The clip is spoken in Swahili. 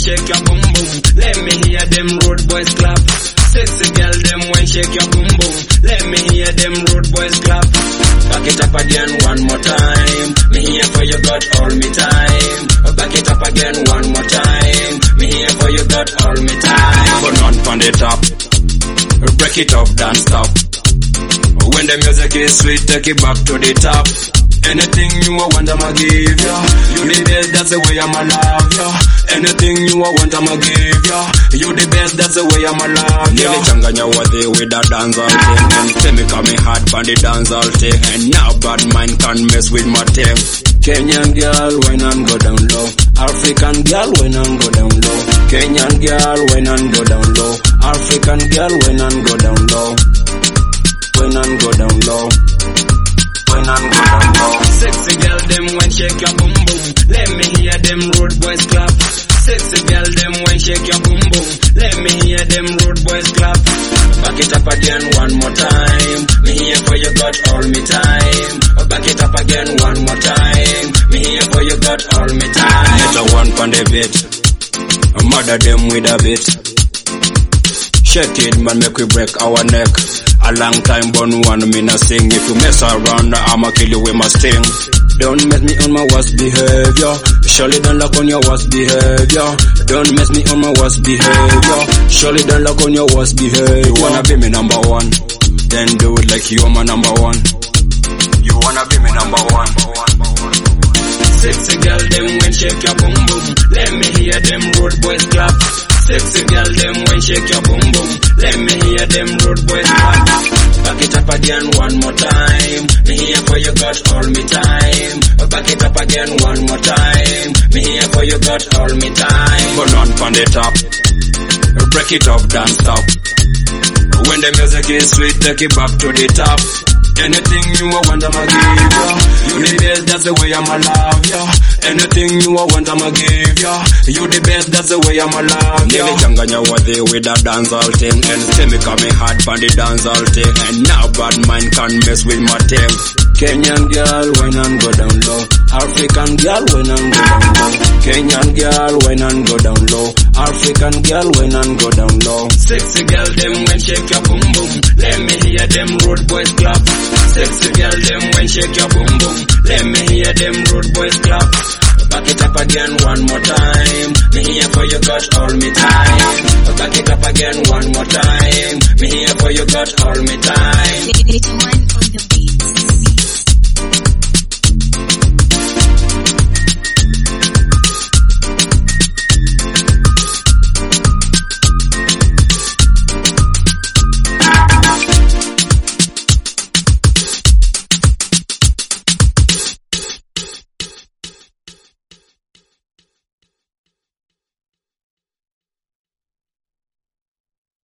shake your boom boom. Let me hear them road boys clap. Sexy girl them when shake your boom boom. Let me hear them road boys clap. Back it up again one more time. Me here for you got all me time. Back it up again one more time. Me here for you got all me time. But on from the top, break it up, don't stop. When the music is sweet, take it back to the top. Anything you want, I'ma give ya. You the best, that's the way I'ma love ya. Anything you want, I'ma give ya. You the best, that's the way I'ma love ya. Nili changanya wadhi with that dancehall thing. And tell me coming hard from the dancehall thing. And now bad mind can't mess with my thing. Kenyan girl, when I'm go down low. African girl, when I'm go down low. Kenyan girl, when I'm go down low. African girl, when I'm go down low. When I'm go down low. When I'm go down low. Sexy girl them when shake your boom boom. Let me hear them road boys clap. Sexy girl them when shake your boom boom. Let me hear them road boys clap. Back it up again one more time. Me here for you got all me time. Back it up again one more time. Me here for you got all me time. Let a one on the beat. Murder them with a beat. Shake it man, make we break our neck. A long time born one me na sing. If you mess around, I'ma kill you with my sting. Don't mess me on my worst behavior. Surely don't lock on your worst behavior. Don't mess me on my worst behavior. Surely don't lock on your worst behavior. You wanna be me number one? Then do it like you're my number one. You wanna be me number one? Sexy girl them when shake your boom boom. Let me hear them road boys clap. Sexy girl them when shake your boom boom. Let me hear them road boys clap. Back it up again one more time. Me here for you got all me time. Back it up again one more time. Me here for you got all me time. But on from the top, break it up, don't stop. When the music is sweet, take it back to the top. Anything you want, I'ma give ya. You the best, that's the way I'ma love ya. Anything you want, I'ma give ya. You the best, that's the way I'ma love ya. Nili changanya wadhi with that dancehall thing. And tell me coming hard from the dancehall thing. And now bad mind can't mess with my thing. Kenyan girl, when I'm go down low. African girl, when I'm go down low. Kenyan girl, when I'm go down low. African girl, when I'm go down low. Sexy girl, them when shake your boom boom. Let me hear them road boys clap. Sexy girl, them when shake your boom boom. Let me hear them road boys clap. Back it up again one more time. Me here for you got all me time. Back it up again one more time. Me here for you got all me time.